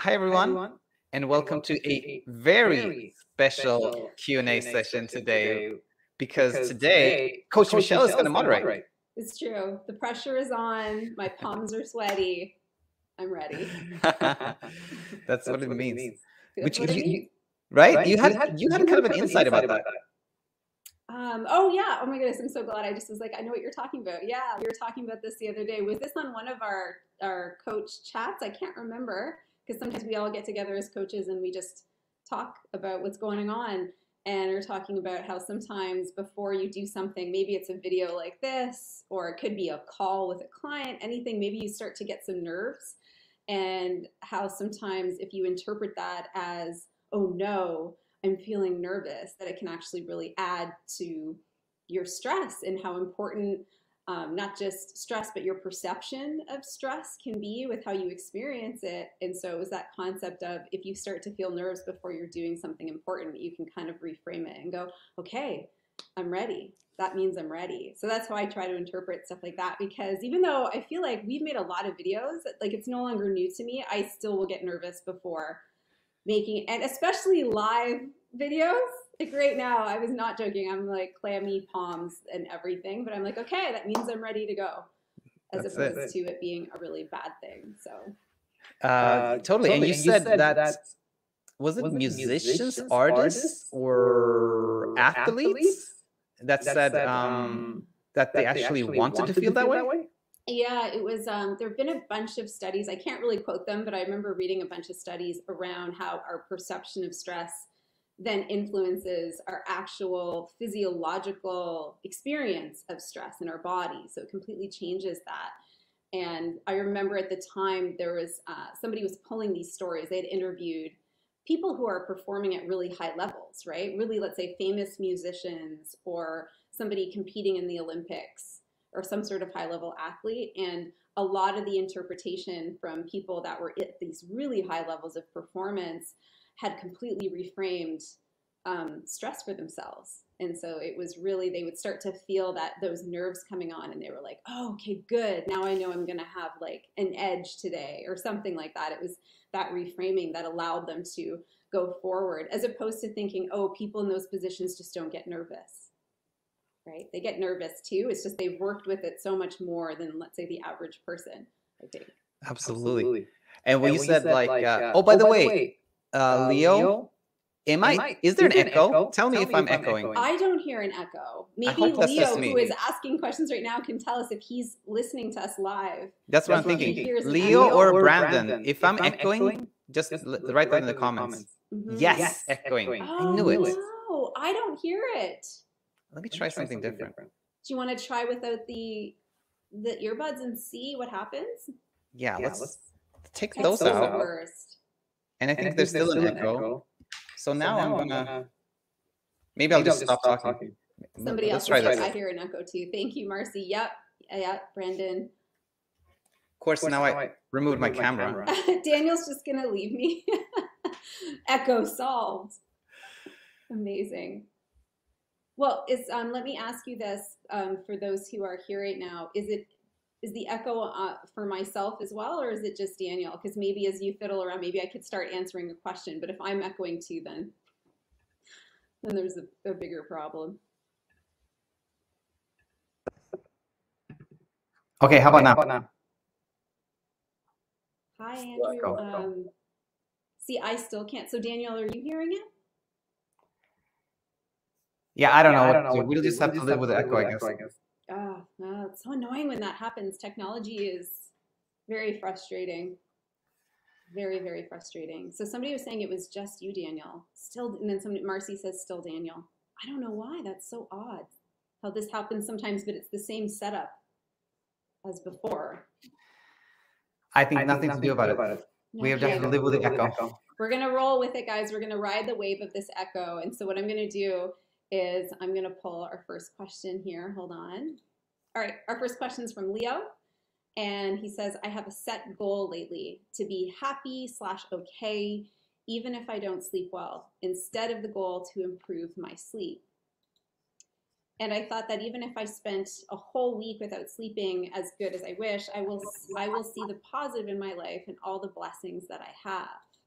Hi, everyone, and welcome to a very special Q&A session today, because today Coach Michelle is going to moderate. It's true. The pressure is on. My palms are sweaty. I'm ready. That's what it means. That's what it means. Right? You had kind of an insight about that. Oh yeah. Oh my goodness. I'm so glad. I just was like, I know what you're talking about. Yeah, we were talking about this the other day. Was this on one of our coach chats? I can't remember, because sometimes we all get together as coaches and we just talk about what's going on. And we're talking about how sometimes before you do something, maybe it's a video like this, or it could be a call with a client, anything, maybe you start to get some nerves. And how sometimes if you interpret that as, oh no, I'm feeling nervous, that it can actually really add to your stress, and how important not just stress, but your perception of stress can be with how you experience it. And so it was that concept of, if you start to feel nerves before you're doing something important, you can kind of reframe it and go, okay, I'm ready. That means I'm ready. So that's how I try to interpret stuff like that, because even though I feel like we've made a lot of videos, like it's no longer new to me, I still will get nervous before making, and especially live videos. Like right now, I was not joking. I'm like clammy palms and everything, but I'm like, okay, that means I'm ready to go, as opposed to it being a really bad thing. So totally. And you said that, was it musicians, artists, or athletes that said that they actually wanted to feel that way? Yeah, it was, there have been a bunch of studies. I can't really quote them, but I remember reading a bunch of studies around how our perception of stress then influences our actual physiological experience of stress in our body. So it completely changes that. And I remember at the time there was somebody was pulling these stories. They had interviewed people who are performing at really high levels, right? Really, let's say famous musicians, or somebody competing in the Olympics, or some sort of high level athlete. And a lot of the interpretation from people that were at these really high levels of performance had completely reframed stress for themselves. And so it was really, they would start to feel that those nerves coming on, and they were like, oh, okay, good. Now I know I'm going to have like an edge today, or something like that. It was that reframing that allowed them to go forward, as opposed to thinking, oh, people in those positions just don't get nervous. Right? They get nervous too. It's just they've worked with it so much more than, let's say, the average person, I think. Absolutely. And when you said like, oh, by the way, Leo, is there an echo? Tell me if I'm echoing. I don't hear an echo. Maybe Leo, who is asking questions right now, can tell us if he's listening to us live. That's what I'm thinking. Leo or Brandon, if I'm echoing, just write that in the comments. Yes, echoing. I knew it. No, I don't hear it. Let me try something different. Do you want to try without the earbuds and see what happens? Yeah, let's take those out. And I think there's still an echo. So now I'm gonna, maybe I'll just stop talking. Somebody else, I hear an echo too. Thank you, Marcy. Yep, Brandon. Of course, now I removed my camera. Daniel's just gonna leave me. Echo solved. Amazing. Well, let me ask you this, for those who are here right now, is the echo for myself as well, or is it just Daniel? Because maybe as you fiddle around, maybe I could start answering a question, but if I'm echoing too, then there's a bigger problem. Okay, how about now? Hi, Andrew. See, I still can't. So Daniel, are you hearing it? Yeah, I don't know. We'll just have to live with the echo, I guess. Oh, no, it's so annoying when that happens. Technology is very frustrating. Very, very frustrating. So somebody was saying it was just you, Daniel. Still, and then Marcy says still Daniel. I don't know why. That's so odd. How this happens sometimes, but it's the same setup as before. I think nothing to do about it. We have to live with the echo. We're gonna roll with it, guys. We're gonna ride the wave of this echo. And so what I'm gonna do is I'm going to pull our first question here. Hold on. All right, our first question is from Leo. And he says, I have a set goal lately to be happy/okay, even if I don't sleep well, instead of the goal to improve my sleep. And I thought that even if I spent a whole week without sleeping as good as I wish, I will see the positive in my life and all the blessings that I have.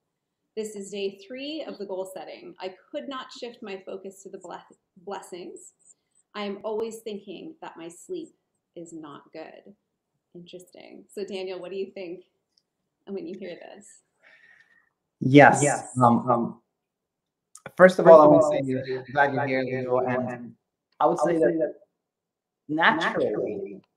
This is day 3 of the goal setting. I could not shift my focus to the blessings. I am always thinking that my sleep is not good. Interesting. So Daniel, what do you think when you hear this? Yes. First of all, I want to say I'm glad you're here, Leo, and I would say that naturally,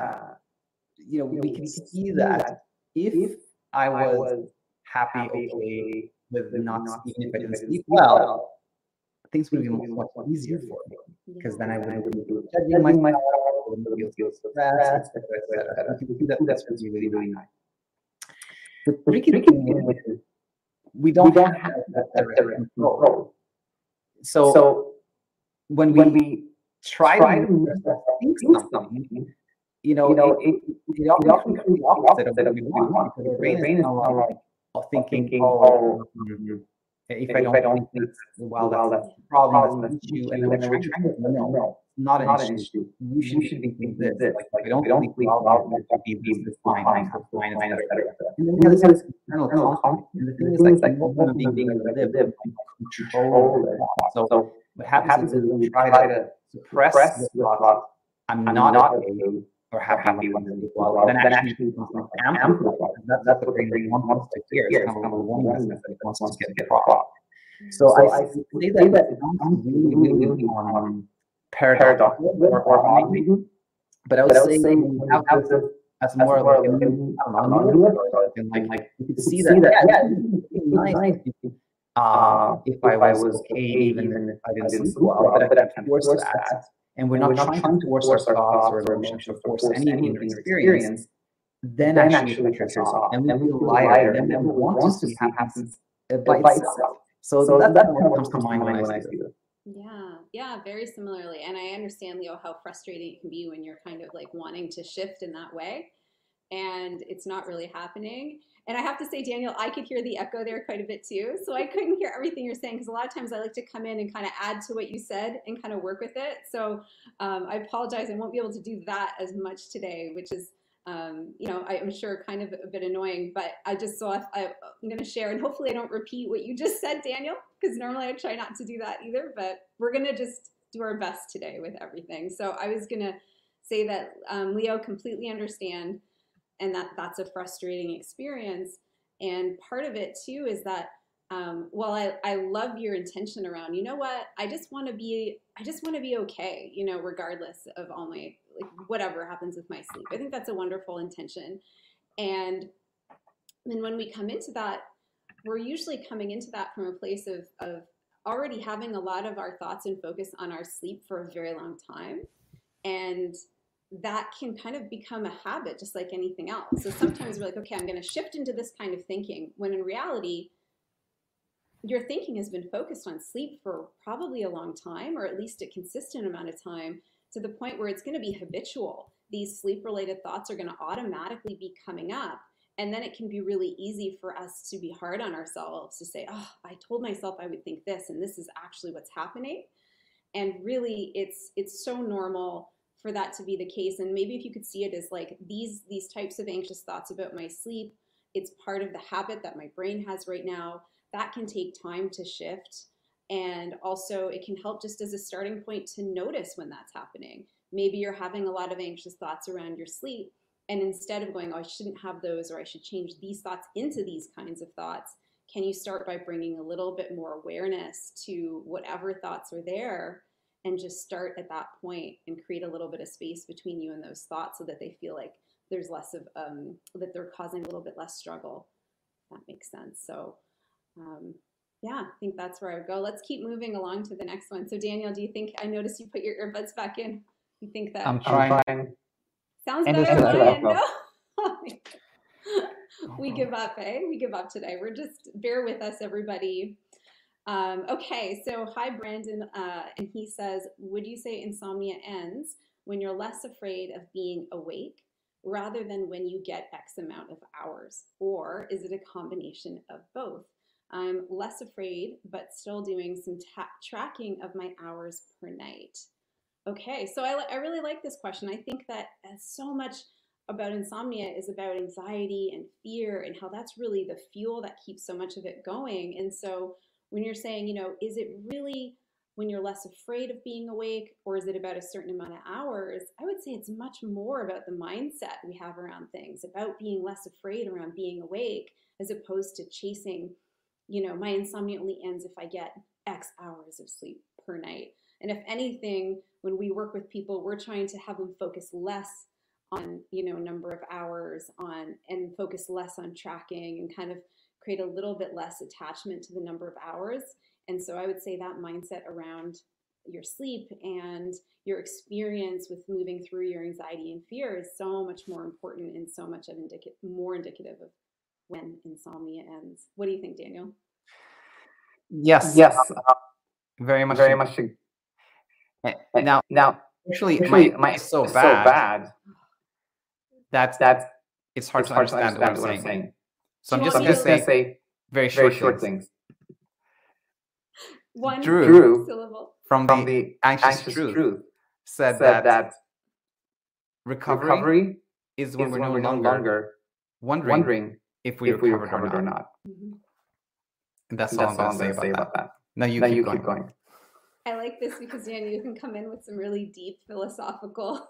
we can see that if I was happy, okay, with not, even if I didn't sleep well, things would be much easier for me, because then I wouldn't be judging myself, I wouldn't feel stressed, etc. You can see that that's really, really nice. The tricky thing is we don't have that direct control. So when we try to think something, it often becomes the opposite of what we want, because the brain is now like thinking, if I don't think this, well, that's a problem, that's an issue, and then we're trying to think, no, not an issue. You should be thinking this. Like, I don't sleep well, this fine, etc. And then we have this internal conflict. And the thing is, like, no human being being able to live control their thoughts. So what happens is we try to suppress the thought, I'm not okay or happy when I sleep well, then actually becomes amplified. That's what the brain wants to hear. It's kind of a warning that it wants to get across. So I say that it sounds really paradoxical or odd, but I would say when you have this as more of like like you could see that, it's nice if I was okay, even if I didn't sleep well, but I can force that. And we're not trying to force our thoughts or emotions or force any inner experience, then actually it pressures off. And we feel lighter, and then we want to see happens by itself. So that's what comes to mind when I see this. Yeah, very similarly. And I understand, Leo, how frustrating it can be when you're kind of like wanting to shift in that way and it's not really happening. And I have to say, Daniel, I could hear the echo there quite a bit too. So I couldn't hear everything you're saying, because a lot of times I like to come in and kind of add to what you said and kind of work with it. So I apologize. I won't be able to do that as much today, which is, I'm sure kind of a bit annoying, but I just thought I'm going to share, and hopefully I don't repeat what you just said, Daniel, because normally I try not to do that either, but we're going to just do our best today with everything. So I was going to say that Leo, completely understand, and that's a frustrating experience. And part of it too is that while I love your intention around, you know what, I just want to be okay, regardless of all my, like, whatever happens with my sleep. I think that's a wonderful intention. And then when we come into that, we're usually coming into that from a place of already having a lot of our thoughts and focus on our sleep for a very long time. And that can kind of become a habit, just like anything else. So sometimes we're like, okay, I'm going to shift into this kind of thinking, when in reality, your thinking has been focused on sleep for probably a long time, or at least a consistent amount of time, to the point where it's going to be habitual. These sleep-related thoughts are going to automatically be coming up. And then it can be really easy for us to be hard on ourselves, to say, oh, I told myself I would think this, and this is actually what's happening. And really, it's so normal for that to be the case. And maybe if you could see it as like these types of anxious thoughts about my sleep, it's part of the habit that my brain has right now. That can take time to shift. And also it can help just as a starting point to notice when that's happening. Maybe you're having a lot of anxious thoughts around your sleep, and instead of going, oh, I shouldn't have those, or I should change these thoughts into these kinds of thoughts, can you start by bringing a little bit more awareness to whatever thoughts are there, and just start at that point and create a little bit of space between you and those thoughts, so that they feel like there's less of, that they're causing a little bit less struggle. If that makes sense. So yeah, I think that's where I would go. Let's keep moving along to the next one. So Daniel, do you think, I noticed you put your earbuds back in. You think that? I'm trying. Sounds better on my end. No. We give up, eh? We give up today. We're just, bear with us, everybody. Okay, so hi, Brandon. And he says, would you say insomnia ends when you're less afraid of being awake rather than when you get X amount of hours? Or is it a combination of both? I'm less afraid, but still doing some tracking of my hours per night. Okay, so I really like this question. I think that so much about insomnia is about anxiety and fear and how that's really the fuel that keeps so much of it going. And so when you're saying, is it really when you're less afraid of being awake, or is it about a certain amount of hours? I would say it's much more about the mindset we have around things, about being less afraid around being awake, as opposed to chasing, my insomnia only ends if I get X hours of sleep per night. And if anything, when we work with people, we're trying to have them focus less on, number of hours and focus less on tracking and kind of create a little bit less attachment to the number of hours. And so I would say that mindset around your sleep and your experience with moving through your anxiety and fear is so much more important and so much of more indicative of when insomnia ends. What do you think, Daniel? Yes. Very much. Now, actually, my is so bad that it's hard to understand what I'm saying. So I'm just going to say very short things. One Drew syllable. From the Anxious Truth said that recovery is when we're no longer wondering if we recovered or not. Mm-hmm. And that's all I'm going to say about that. Now you keep going. I like this because you can come in with some really deep philosophical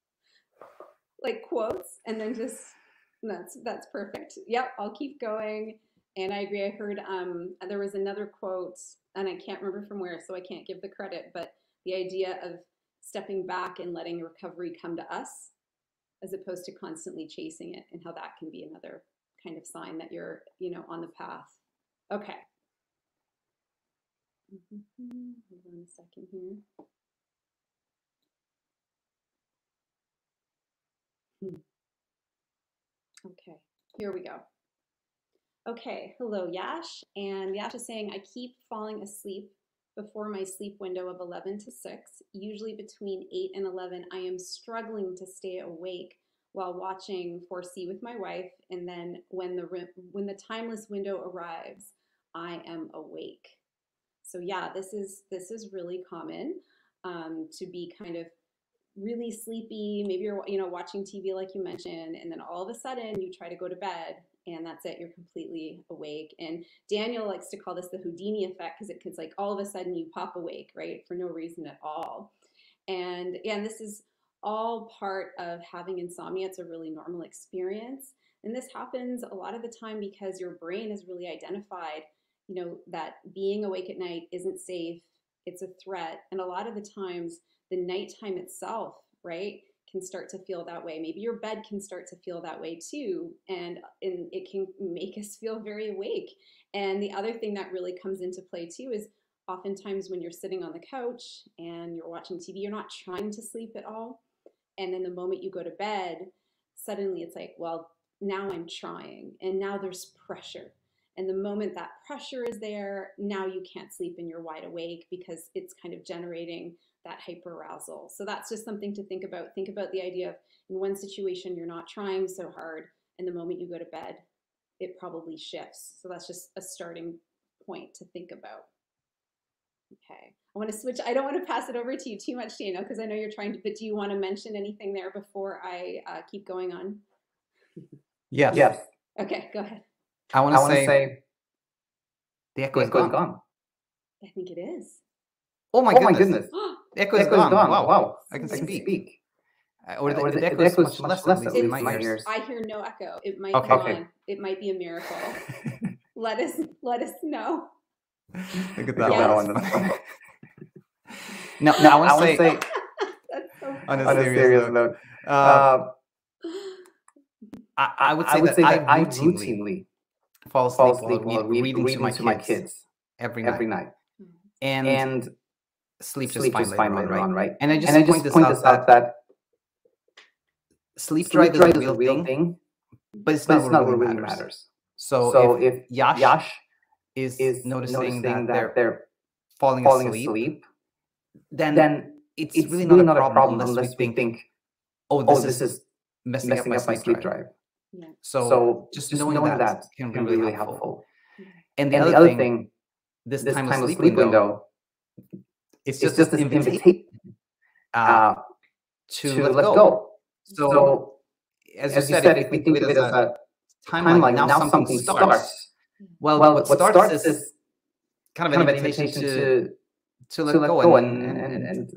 quotes, and then just that's perfect. Yep, I'll keep going. And I agree. I heard there was another quote, and I can't remember from where, so I can't give the credit, but the idea of stepping back and letting recovery come to us as opposed to constantly chasing it, and how that can be another kind of sign that you're, on the path. Okay. Hold on a second here. Okay, here we go. Okay, hello Yash, and Yash is saying, I keep falling asleep before my sleep window of 11 to 6, usually between 8 and 11. I am struggling to stay awake while watching 4C with my wife, and then when the timeless window arrives, I am awake. So yeah, this is really common to be kind of really sleepy. Maybe you're watching TV like you mentioned, and then all of a sudden you try to go to bed, and that's it. You're completely awake. And Daniel likes to call this the Houdini effect, because it's like all of a sudden you pop awake, right, for no reason at all. And this is all part of having insomnia. It's a really normal experience, and this happens a lot of the time because your brain has really identified, that being awake at night isn't safe. It's a threat, and a lot of the times the nighttime itself, right, can start to feel that way. Maybe your bed can start to feel that way too, and it can make us feel very awake. And the other thing that really comes into play too is oftentimes when you're sitting on the couch and you're watching TV, you're not trying to sleep at all. And then the moment you go to bed, suddenly it's like, well, now I'm trying, and now there's pressure. And the moment that pressure is there, now you can't sleep and you're wide awake because it's kind of generating that hyperarousal. So that's just something to think about. Think about the idea of, in one situation, you're not trying so hard, and the moment you go to bed, it probably shifts. So that's just a starting point to think about. Okay, I want to switch. I don't want to pass it over to you too much, Daniel, because I know you're trying to, but do you want to mention anything there before I keep going on? Yes. Okay, go ahead. I want to say the echo is gone. I think it is. Oh my goodness. The echo is gone. Wow. I can speak. Or the echo is much less in my ears. I hear no echo. It might be on. It might be a miracle. Let us know. Look at that one. No, I want to say that's so on a serious note. I would say that I routinely fall asleep while reading to my kids every night. And sleep just fine later on, right? And I just point this out that sleep drive is a real thing, but it's not what really matters. So if Yash is noticing that they're falling asleep, then it's really not a problem unless we think, oh, this is messing up my sleep drive. Yeah. So just knowing that can be really helpful. And the other thing, this timeless sleep window, it's just an invitation to let go. So as you said, if we think of it as a timeline, now something starts. Well, what starts is kind of an invitation to let go and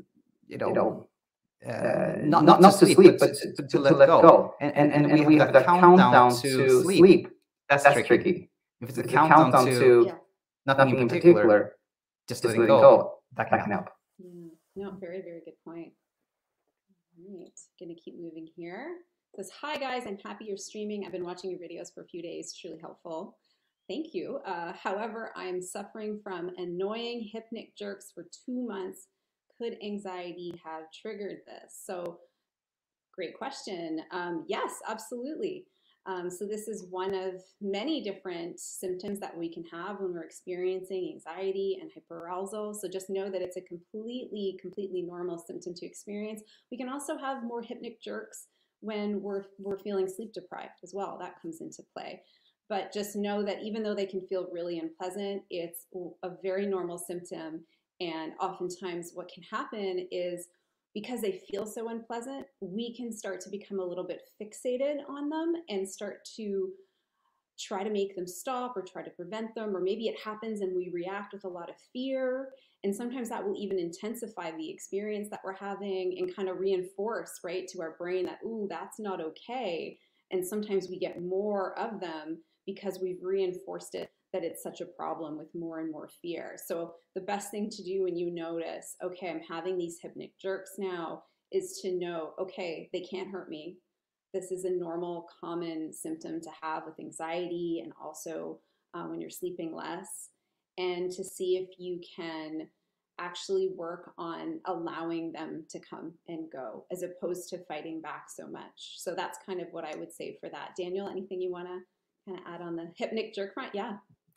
not to sleep, but to let go. And we have the countdown to sleep. That's tricky. If it's a countdown to nothing in particular, just letting go, that can help. Yeah. No, very, very good point. All right, gonna keep moving here. It says, hi guys, I'm happy you're streaming. I've been watching your videos for a few days, truly helpful. Thank you. However, I'm suffering from annoying hypnic jerks for 2 months. Could anxiety have triggered this? So great question. Yes, absolutely. So this is one of many different symptoms that we can have when we're experiencing anxiety and hyperarousal. So just know that it's a completely normal symptom to experience. We can also have more hypnic jerks when we're feeling sleep deprived as well. That comes into play. But just know that even though they can feel really unpleasant, it's a very normal symptom. And oftentimes what can happen is because they feel so unpleasant, we can start to become a little bit fixated on them and start to try to make them stop or try to prevent them. Or maybe it happens and we react with a lot of fear. And sometimes that will even intensify the experience that we're having and kind of reinforce, right, to our brain that, ooh, that's not okay. And sometimes we get more of them because we've reinforced it that it's such a problem with more and more fear. So the best thing to do when you notice, okay, I'm having these hypnic jerks now, is to know, okay, they can't hurt me. This is a normal, common symptom to have with anxiety and also when you're sleeping less, and to see if you can actually work on allowing them to come and go as opposed to fighting back so much. So that's kind of what I would say for that. Daniel, anything you want to kind of add on the hypnic jerk front? Yeah.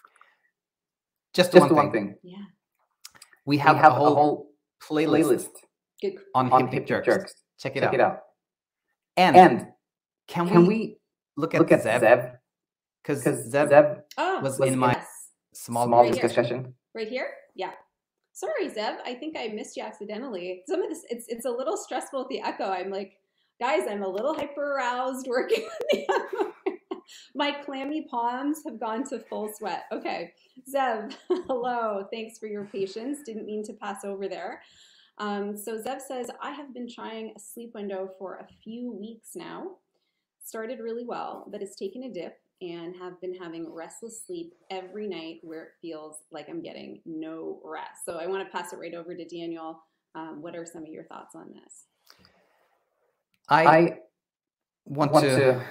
Just one thing. Yeah. We have a whole playlist on hypnic jerks. Check it out. And can we look at Zev? Because Zev was in my small discussion. Right here? Yeah. Sorry, Zev. I think I missed you accidentally. Some of this, it's a little stressful with the echo. I'm like, guys, I'm a little hyper aroused working on the echo. My clammy palms have gone to full sweat. Okay, Zev, hello. Thanks for your patience. Didn't mean to pass over there. So Zev says, I have been trying a sleep window for a few weeks now. Started really well, but it's taken a dip and have been having restless sleep every night where it feels like I'm getting no rest. So I want to pass it right over to Daniel. What are some of your thoughts on this? I want to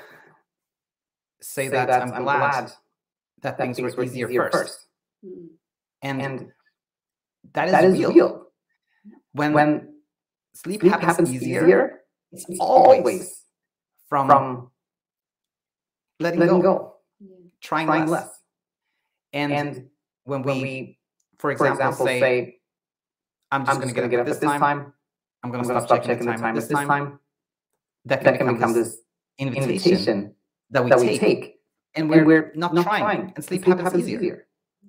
say that I'm glad that things were easier first. Mm. And that is real. When sleep happens easier, it's always from letting go, trying less. And when we, for example, say, I'm just going to get up at this time, I'm going to stop checking the time at this time, that can become this invitation that we take, and we're not trying, and sleep happens easier.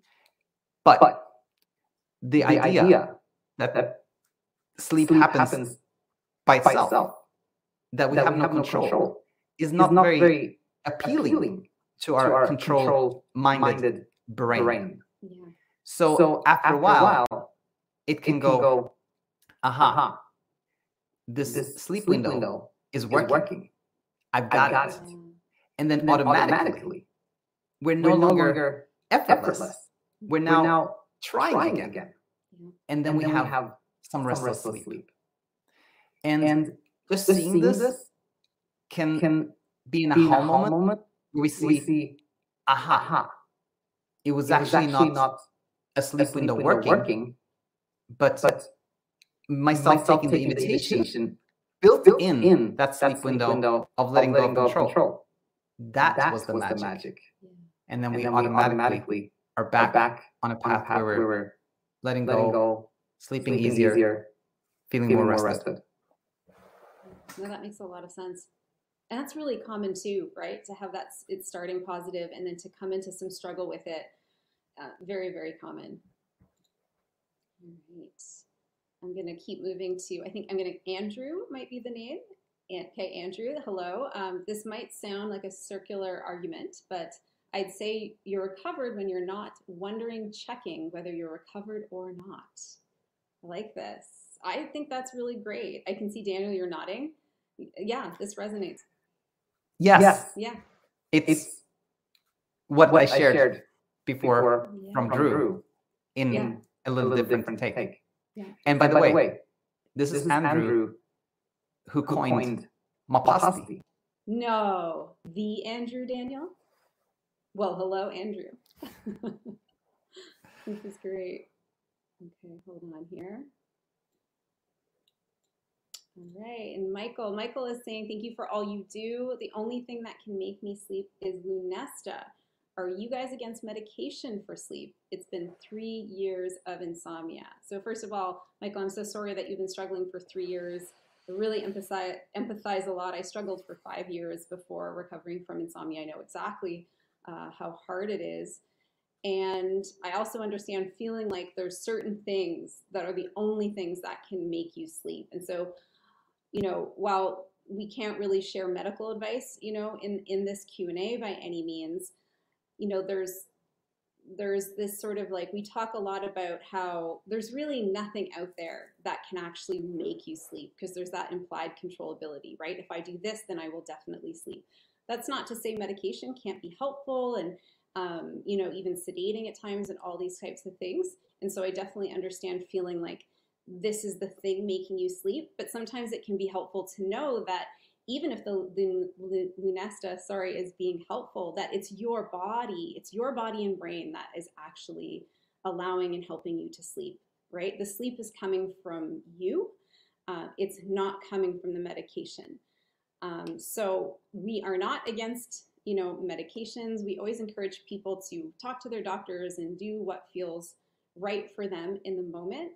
But the idea that sleep happens by itself, that we have no control, is not very appealing to our control-minded brain. Yeah. So after a while, it can go, aha, this sleep window is working. I've got it. And then automatically, we're no longer effortless. We're now trying again. And then we have some restless sleep. And just seeing this can be an aha moment where we see, aha, it was actually not a sleep window working, but myself taking the invitation built in that sleep window of letting go of control. That was the magic. And then we automatically are back on a path where we're letting go, sleeping easier, feeling more rested. No, that makes a lot of sense. And that's really common too, right? To have that, it's starting positive and then to come into some struggle with it. Very, very common. All right. I'm going to keep moving to, I think Andrew might be the name. Okay, Andrew, hello. This might sound like a circular argument, but I'd say you're recovered when you're not wondering, checking whether you're recovered or not. I like this. I think that's really great. I can see Daniel, you're nodding. Yeah, this resonates. Yes, Yeah. it's what I shared before from Drew in a little different take. Yeah. And by the way, this is Andrew who coined Mapasti. No, the Andrew Daniel? Well, hello, Andrew. This is great. Okay, hold on here. All right, and Michael is saying, thank you for all you do. The only thing that can make me sleep is Lunesta. Are you guys against medication for sleep? It's been 3 years of insomnia. So first of all, Michael, I'm so sorry that you've been struggling for 3 years. I really empathize a lot. I struggled for 5 years before recovering from insomnia. I know exactly how hard it is. And I also understand feeling like there's certain things that are the only things that can make you sleep. And so, while we can't really share medical advice, in this Q&A by any means, there's this sort of like, we talk a lot about how there's really nothing out there that can actually make you sleep, because there's that implied controllability, right? If I do this, then I will definitely sleep. That's not to say medication can't be helpful, and even sedating at times and all these types of things. And so I definitely understand feeling like this is the thing making you sleep, but sometimes it can be helpful to know that even if the Lunesta, is being helpful, that it's your body and brain that is actually allowing and helping you to sleep, right? The sleep is coming from you. It's not coming from the medication. So we are not against, medications. We always encourage people to talk to their doctors and do what feels right for them in the moment.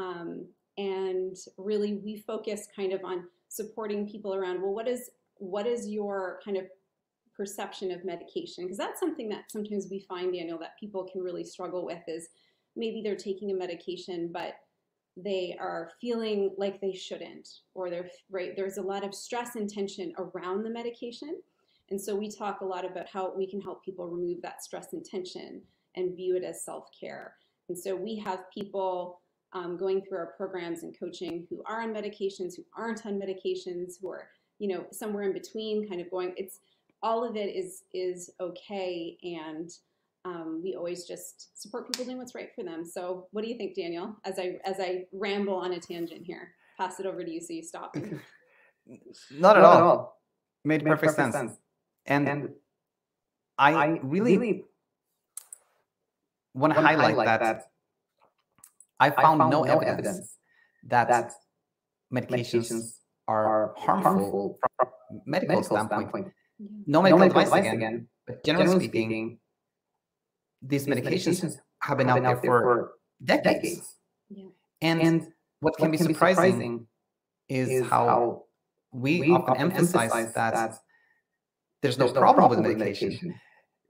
And really we focus kind of on supporting people around, well, what is your kind of perception of medication? Because that's something that sometimes we find, Daniel, that people can really struggle with, is maybe they're taking a medication, but they are feeling like they shouldn't, or there's a lot of stress and tension around the medication. And so we talk a lot about how we can help people remove that stress and tension and view it as self-care. And so we have people going through our programs and coaching who are on medications, who aren't on medications, who are, somewhere in between, kind of going, it's all of it is okay. And we always just support people doing what's right for them. So what do you think, Daniel, as I ramble on a tangent here? Pass it over to you so you stop me. Not at all. Made perfect sense. And I really want to highlight that I found no evidence that medications are harmful from a medical standpoint. No medical advice again, but generally speaking, these medications have been out there for decades. Yeah. And what can be surprising is how we often emphasize that there's no problem with medication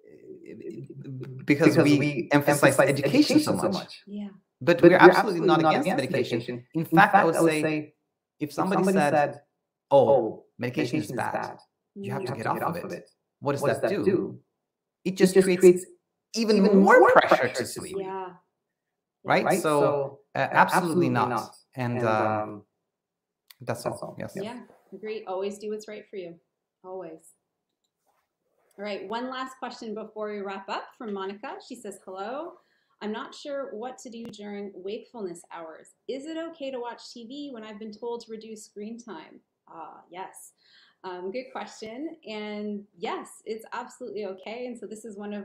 because we emphasize education so much. Yeah. But we're absolutely not against medication. In fact, I would say if somebody said, oh, medication is bad, you have to get off of it. What does that do? It just creates even more pressure to sleep. Yeah. Right? So absolutely not. And that's all. Yes. Yeah, agree. Always do what's right for you. Always. All right, one last question before we wrap up from Monica. She says, hello. I'm not sure what to do during wakefulness hours. Is it okay to watch TV when I've been told to reduce screen time? Yes. Good question. And yes, it's absolutely okay. And so this is one of,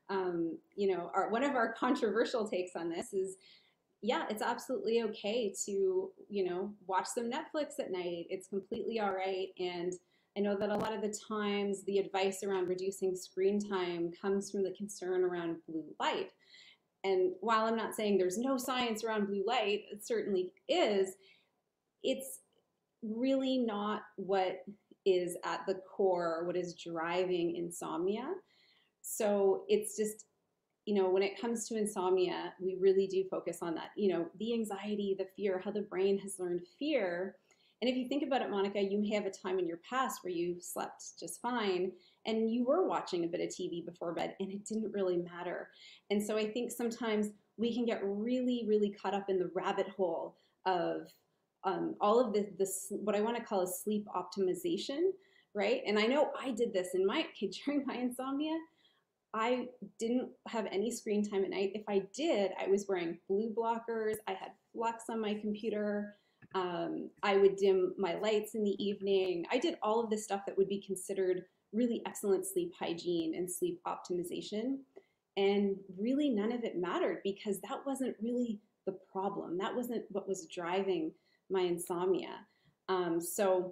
one of our controversial takes on this is, yeah, it's absolutely okay to, watch some Netflix at night. It's completely all right. And I know that a lot of the times the advice around reducing screen time comes from the concern around blue light. And while I'm not saying there's no science around blue light, it certainly is, it's really not what is at the core, what is driving insomnia. So it's just, when it comes to insomnia, we really do focus on that, the anxiety, the fear, how the brain has learned fear. And if you think about it, Monica, you may have a time in your past where you slept just fine and you were watching a bit of TV before bed and it didn't really matter. And so I think sometimes we can get really, really caught up in the rabbit hole of all of this, what I want to call a sleep optimization, right? And I know I did this during my insomnia. I didn't have any screen time at night. If I did, I was wearing blue blockers. I had Flux on my computer. I would dim my lights in the evening. I did all of this stuff that would be considered really excellent sleep hygiene and sleep optimization. And really none of it mattered because that wasn't really the problem. That wasn't what was driving my insomnia. So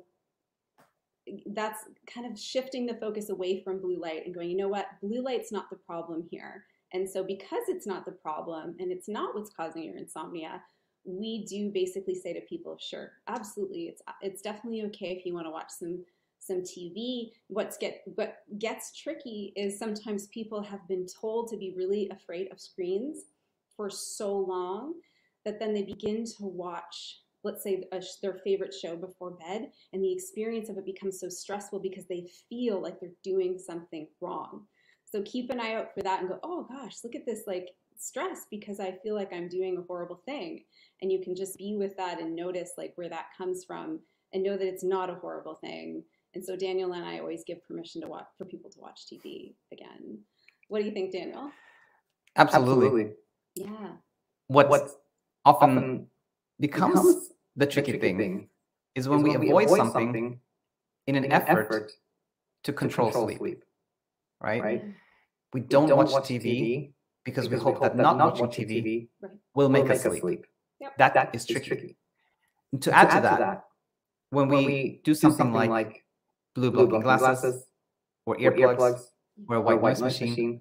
that's kind of shifting the focus away from blue light and going, you know what, blue light's not the problem here. And so because it's not the problem and it's not what's causing your insomnia, we do basically say to people, sure, absolutely, it's definitely okay if you want to watch some TV. What gets tricky is sometimes people have been told to be really afraid of screens for so long that then they begin to watch, let's say, their favorite show before bed, and the experience of it becomes so stressful because they feel like they're doing something wrong. So keep an eye out for that and go, oh gosh, look at this like stress because I feel like I'm doing a horrible thing. And you can just be with that and notice like where that comes from and know that it's not a horrible thing. And so Daniel and I always give permission for people to watch TV again. What do you think, Daniel? Absolutely. Yeah. What often becomes the tricky thing is when we avoid something in an effort to control sleep, right? We don't watch TV because we hope that not watching TV will make us sleep. Yep. That is tricky. And to add to that, when we do something like blue blocking glasses or earplugs or a white noise machine,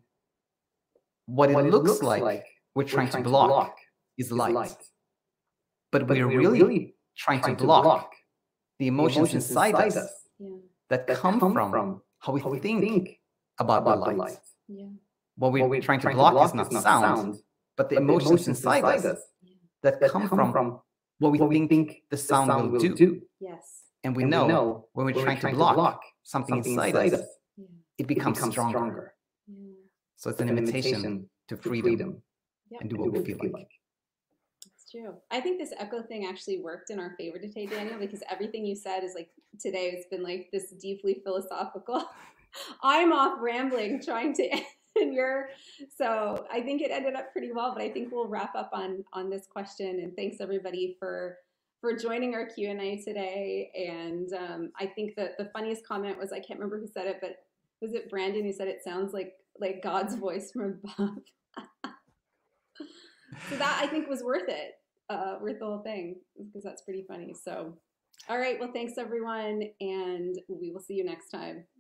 what it looks like we're trying to block is light. But we're really trying to block the emotions inside us that come from how we think about the light. Yeah. What we're trying to block is not sound, but the emotions inside us that come from what we think the sound will do. Yes. And we know when we're trying to block something inside us, it becomes stronger. Yeah. So it's an invitation to freedom Yep. and do what we feel like. It's true. I think this echo thing actually worked in our favor today, Daniel, because everything you said is like today has been like this deeply philosophical. I'm off rambling trying to so I think it ended up pretty well, but I think we'll wrap up on this question. And thanks everybody for joining our Q&A today. And I think that the funniest comment was, I can't remember who said it, but was it Brandon who said it sounds like God's voice from above? So that I think was worth it, worth the whole thing, because that's pretty funny. So, all right, well, thanks everyone, and we will see you next time.